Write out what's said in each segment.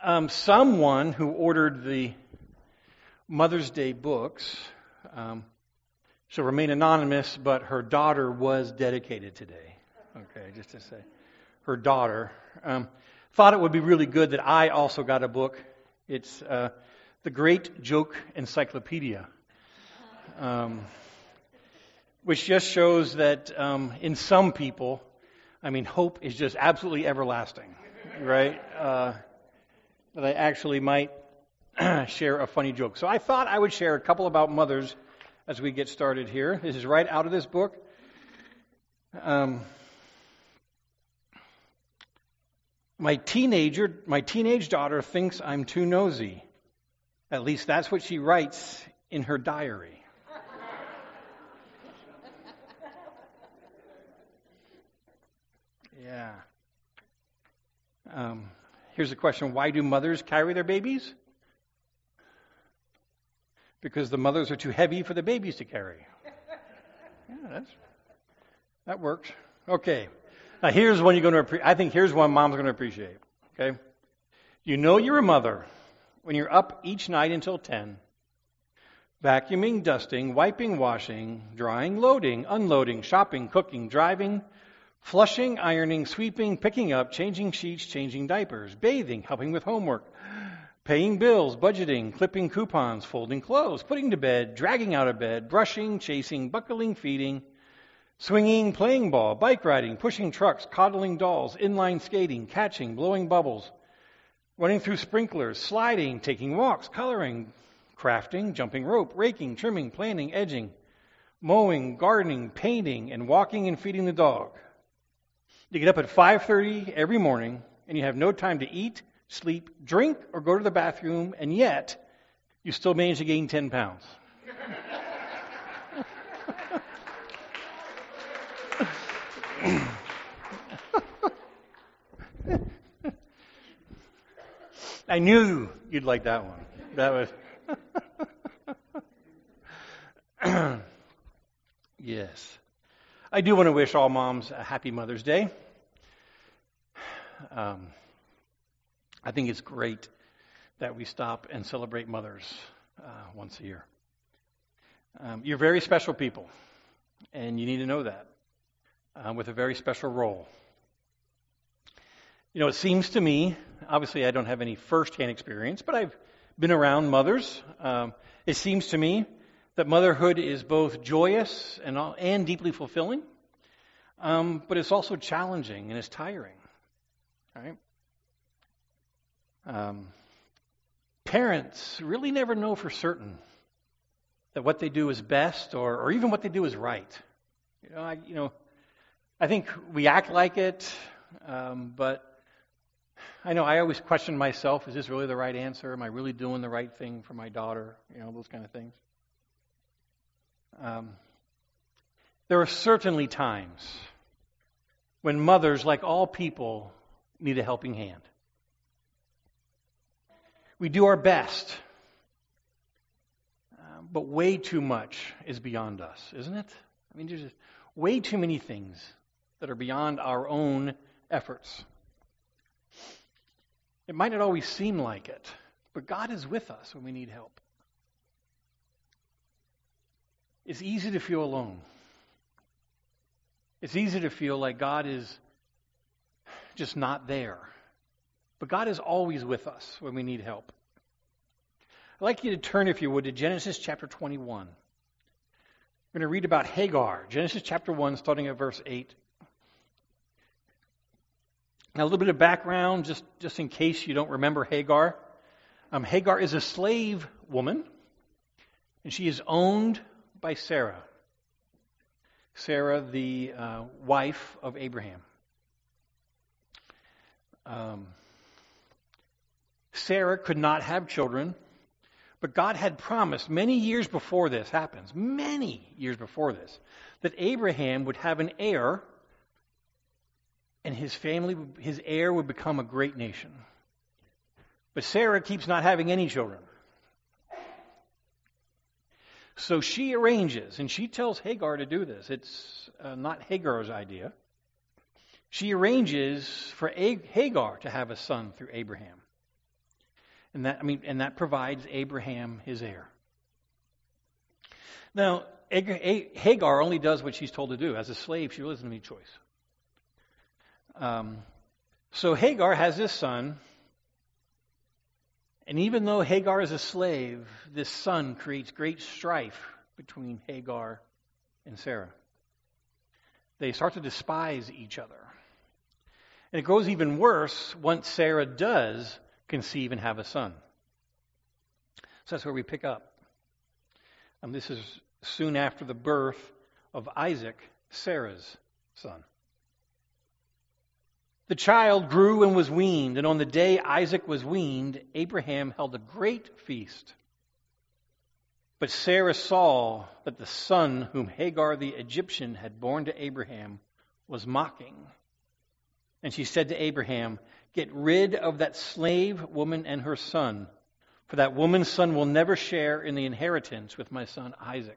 Someone who ordered the Mother's Day books, she'll remain anonymous, but her daughter was dedicated today. Okay, just to say. Her daughter thought it would be really good that I also got a book. It's The Great Joke Encyclopedia, which just shows that in some people, hope is just absolutely everlasting, right? That I actually might share a funny joke. So I thought I would share a couple about mothers as we get started here. This is right out of this book. My teenage daughter thinks I'm too nosy. At least that's what she writes in her diary. Yeah. Here's a question. Why do mothers carry their babies? Because the mothers are too heavy for the babies to carry. Yeah, that works. Okay. Now here's one here's one mom's going to appreciate. Okay. You know you're a mother when you're up each night until 10, vacuuming, dusting, wiping, washing, drying, loading, unloading, shopping, cooking, driving, flushing, ironing, sweeping, picking up, changing sheets, changing diapers, bathing, helping with homework, paying bills, budgeting, clipping coupons, folding clothes, putting to bed, dragging out of bed, brushing, chasing, buckling, feeding, swinging, playing ball, bike riding, pushing trucks, coddling dolls, inline skating, catching, blowing bubbles, running through sprinklers, sliding, taking walks, coloring, crafting, jumping rope, raking, trimming, planting, edging, mowing, gardening, painting, and walking and feeding the dog. You get up at 5:30 every morning, and you have no time to eat, sleep, drink, or go to the bathroom, and yet you still manage to gain 10 pounds. I knew you'd like that one. That was... Yes. I do want to wish all moms a happy Mother's Day. I think it's great that we stop and celebrate mothers once a year. You're very special people, and you need to know that, with a very special role. You know, it seems to me, obviously I don't have any first-hand experience, but I've been around mothers. It seems to me that motherhood is both joyous and deeply fulfilling, but it's also challenging and it's tiring. Right? Parents really never know for certain that what they do is best or even what they do is right. I think we act like it, but I know I always question myself, is this really the right answer? Am I really doing the right thing for my daughter? Those kind of things. There are certainly times when mothers, like all people, need a helping hand. We do our best, but way too much is beyond us, isn't it? There's just way too many things that are beyond our own efforts. It might not always seem like it, but God is with us when we need help. It's easy to feel alone. It's easy to feel like God is just not there. But God is always with us when we need help. I'd like you to turn, if you would, to Genesis chapter 21. We're going to read about Hagar. Genesis chapter 1, starting at verse 8. Now, a little bit of background, just in case you don't remember Hagar. Hagar is a slave woman, and she is owned by Sarah. Sarah, the wife of Abraham. Sarah could not have children, but God had promised many years before this happens, that Abraham would have an heir, and his heir would become a great nation. But Sarah keeps not having any children. So she arranges, and she tells Hagar to do this. It's not Hagar's idea. She arranges for Hagar to have a son through Abraham. And that provides Abraham his heir. Now, Hagar only does what she's told to do. As a slave, she really doesn't have any choice. So Hagar has this son, and even though Hagar is a slave, this son creates great strife between Hagar and Sarah. They start to despise each other. And it grows even worse once Sarah does conceive and have a son. So that's where we pick up. And this is soon after the birth of Isaac, Sarah's son. The child grew and was weaned, and on the day Isaac was weaned, Abraham held a great feast. But Sarah saw that the son whom Hagar the Egyptian had borne to Abraham was mocking. And she said to Abraham, "Get rid of that slave woman and her son, for that woman's son will never share in the inheritance with my son Isaac."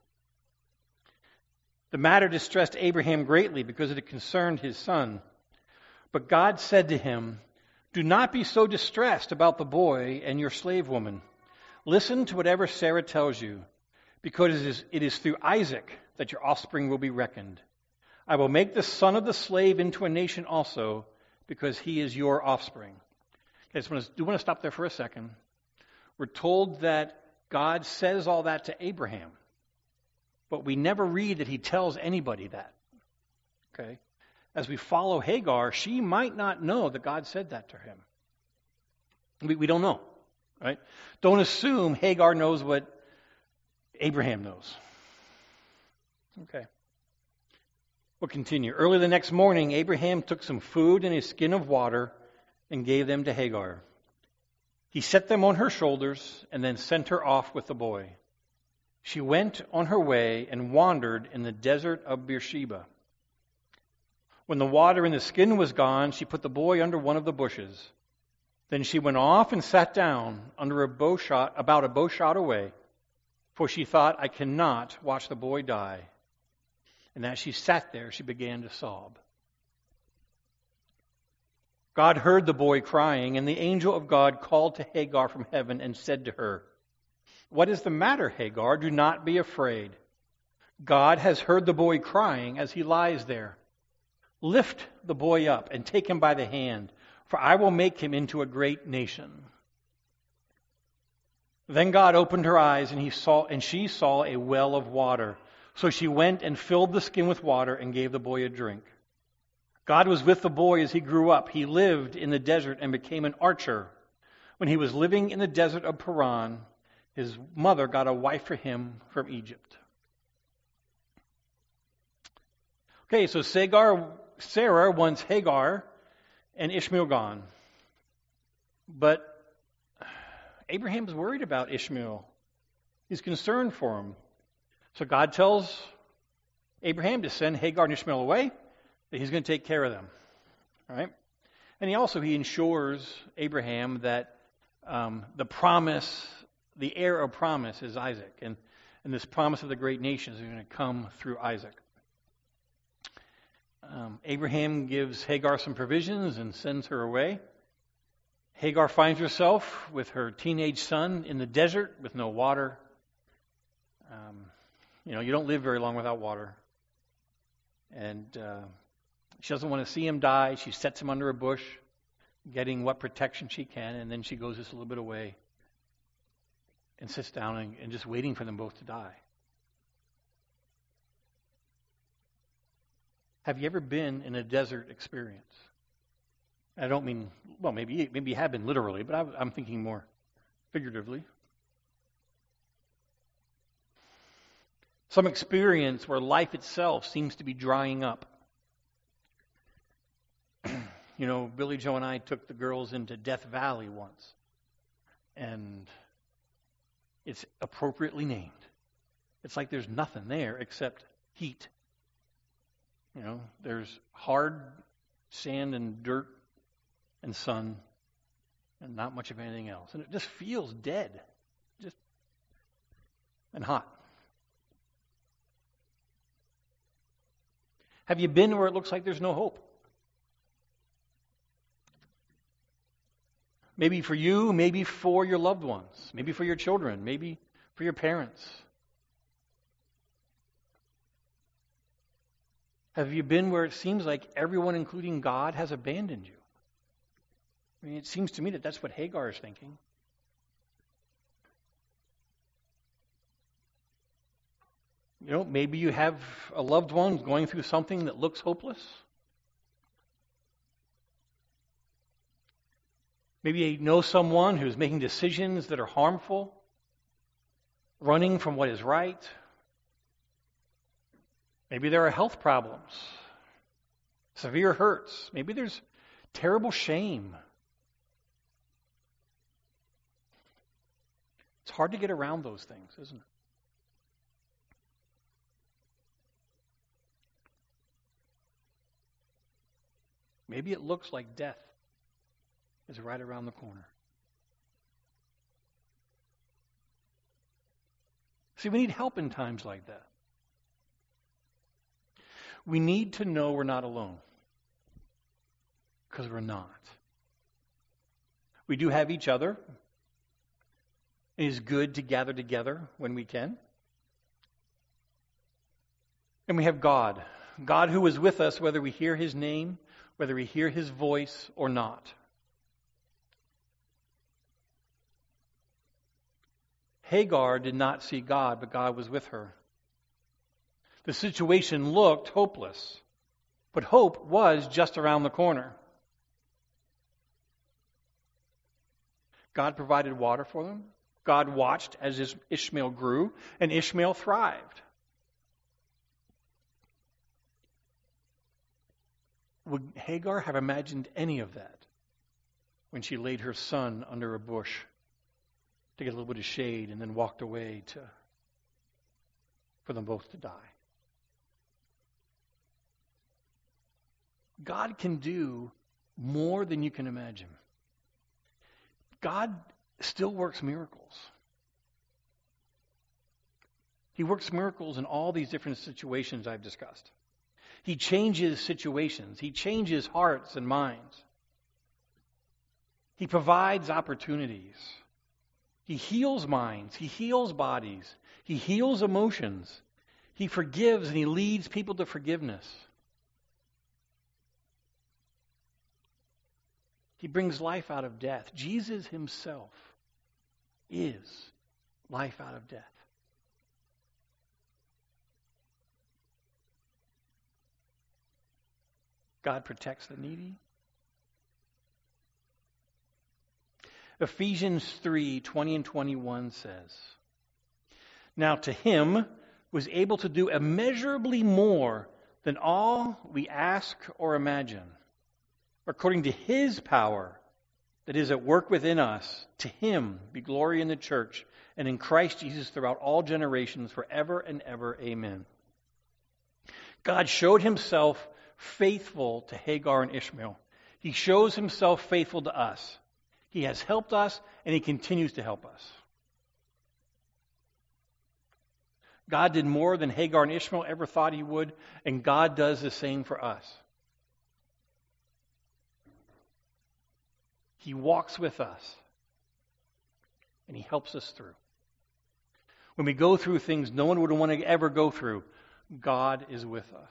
The matter distressed Abraham greatly because it concerned his son. But God said to him, "Do not be so distressed about the boy and your slave woman. Listen to whatever Sarah tells you, because it is through Isaac that your offspring will be reckoned. I will make the son of the slave into a nation also, because he is your offspring." Okay, so I do want to stop there for a second. We're told that God says all that to Abraham, but we never read that he tells anybody that. Okay? As we follow Hagar, she might not know that God said that to him. We don't know, right? Don't assume Hagar knows what Abraham knows. Okay. We'll continue. Early the next morning, Abraham took some food and a skin of water and gave them to Hagar. He set them on her shoulders and then sent her off with the boy. She went on her way and wandered in the desert of Beersheba. When the water in the skin was gone, she put the boy under one of the bushes. Then she went off and sat down under about a bow shot away, for she thought, "I cannot watch the boy die." And as she sat there, she began to sob. God heard the boy crying, and the angel of God called to Hagar from heaven and said to her, "What is the matter, Hagar? Do not be afraid. God has heard the boy crying as he lies there. Lift the boy up and take him by the hand, for I will make him into a great nation." Then God opened her eyes, and she saw a well of water. So she went and filled the skin with water and gave the boy a drink. God was with the boy as he grew up. He lived in the desert and became an archer. When he was living in the desert of Paran, his mother got a wife for him from Egypt. Okay, so Sarah wants Hagar and Ishmael gone. But Abraham's worried about Ishmael. He's concerned for him. So God tells Abraham to send Hagar and Ishmael away, that he's going to take care of them. All right? And he ensures Abraham that the heir of promise is Isaac. And this promise of the great nations is going to come through Isaac. Abraham gives Hagar some provisions and sends her away. Hagar finds herself with her teenage son in the desert with no water. You don't live very long without water. And she doesn't want to see him die. She sets him under a bush, getting what protection she can, and then she goes just a little bit away and sits down and just waiting for them both to die. Have you ever been in a desert experience? I don't mean, well, maybe you have been literally, but I'm thinking more figuratively. Some experience where life itself seems to be drying up. Billy Joe and I took the girls into Death Valley once, and it's appropriately named. It's like there's nothing there except heat. There's hard sand and dirt and sun and not much of anything else. And it just feels dead, and hot. Have you been where it looks like there's no hope? Maybe for you, maybe for your loved ones, maybe for your children, maybe for your parents. Have you been where it seems like everyone, including God, has abandoned you? I mean, it seems to me that that's what Hagar is thinking. You know, maybe you have a loved one going through something that looks hopeless. Maybe you know someone who's making decisions that are harmful, running from what is right. Maybe there are health problems, severe hurts. Maybe there's terrible shame. It's hard to get around those things, isn't it? Maybe it looks like death is right around the corner. See, we need help in times like that. We need to know we're not alone, because we're not. We do have each other. It is good to gather together when we can. And we have God. God who is with us whether we hear His name, whether we hear His voice or not. Hagar did not see God, but God was with her. The situation looked hopeless, but hope was just around the corner. God provided water for them. God watched as Ishmael grew, and Ishmael thrived. Would Hagar have imagined any of that when she laid her son under a bush to get a little bit of shade and then walked away for them both to die? God can do more than you can imagine. God still works miracles. He works miracles in all these different situations I've discussed. He changes situations. He changes hearts and minds. He provides opportunities. He heals minds. He heals bodies. He heals emotions. He forgives and He leads people to forgiveness. He brings life out of death. Jesus Himself is life out of death. God protects the needy. Ephesians 3:20 and 21 says, "Now to Him was able to do immeasurably more than all we ask or imagine, according to His power that is at work within us. To Him be glory in the church and in Christ Jesus throughout all generations, forever and ever. Amen." God showed Himself faithful to Hagar and Ishmael. He shows Himself faithful to us. He has helped us, and He continues to help us. God did more than Hagar and Ishmael ever thought He would, and God does the same for us. He walks with us, and He helps us through. When we go through things no one would want to ever go through, God is with us.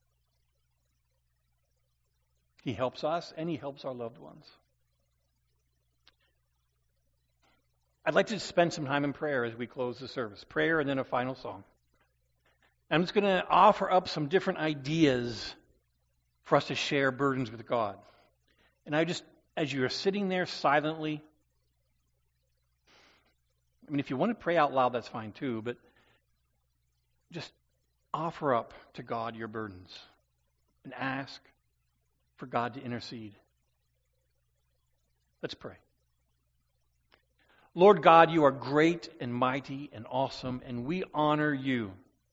He helps us, and He helps our loved ones. I'd like to spend some time in prayer as we close the service. Prayer and then a final song. I'm just going to offer up some different ideas for us to share burdens with God. And as you are sitting there silently, I mean, if you want to pray out loud, that's fine too, but just offer up to God your burdens and ask for God to intercede. Let's pray. Lord God, You are great and mighty and awesome, and we honor You.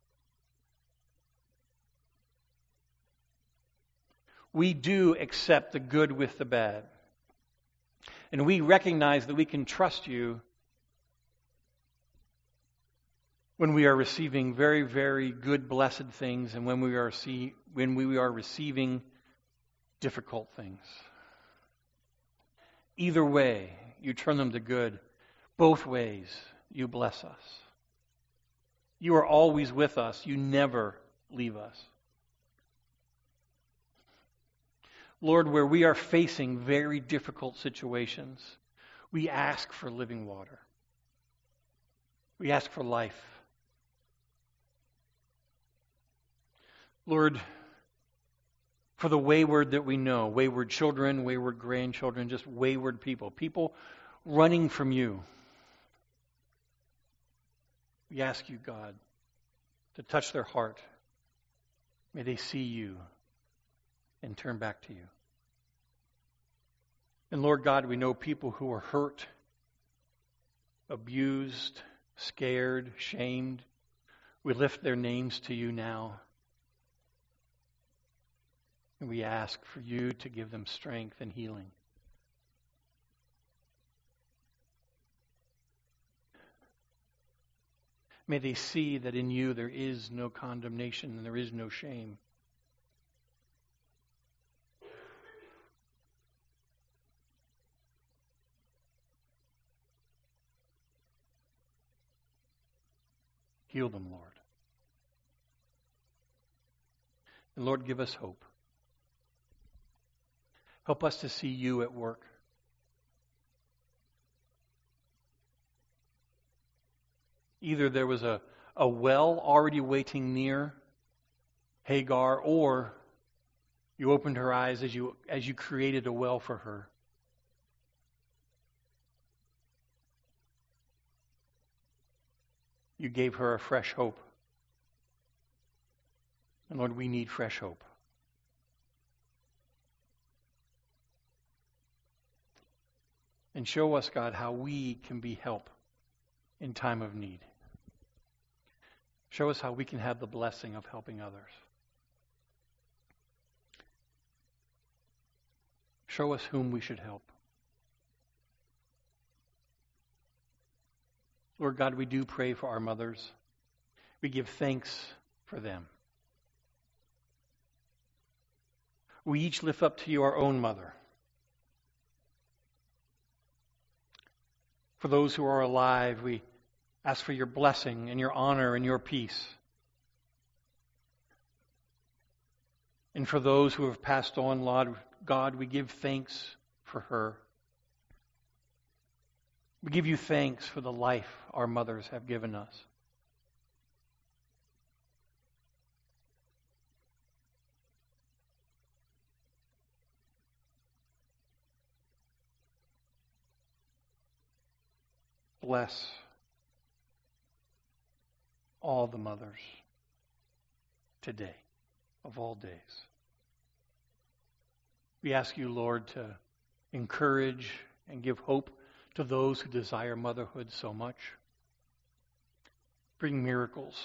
We do accept the good with the bad. And we recognize that we can trust You when we are receiving very, very good, blessed things, and when we are receiving difficult things. Either way, you turn them to good. Both ways, you bless us. You are always with us. You never leave us. Lord, where we are facing very difficult situations, we ask for living water. We ask for life. Lord, for the wayward that we know, wayward children, wayward grandchildren, just wayward people running from you, we ask you, God, to touch their heart. May they see you and turn back to you. And Lord God, we know people who are hurt, abused, scared, shamed. We lift their names to you now. And we ask for you to give them strength and healing. May they see that in you there is no condemnation and there is no shame. Heal them, Lord. And Lord, give us hope. Help us to see you at work. Either there was a well already waiting near Hagar, or you opened her eyes as you created a well for her. You gave her a fresh hope. And Lord, we need fresh hope. And show us, God, how we can be help in time of need. Show us how we can have the blessing of helping others. Show us whom we should help. Lord God, we do pray for our mothers. We give thanks for them. We each lift up to you our own mother. For those who are alive, we ask for your blessing and your honor and your peace. And for those who have passed on, Lord God, we give thanks for her. We give you thanks for the life our mothers have given us. Bless all the mothers today, of all days. We ask you, Lord, to encourage and give hope to those who desire motherhood so much. Bring miracles.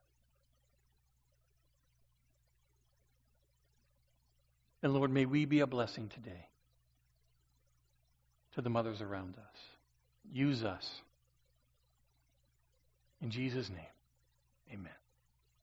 And Lord, may we be a blessing today to the mothers around us. Use us. In Jesus' name, amen.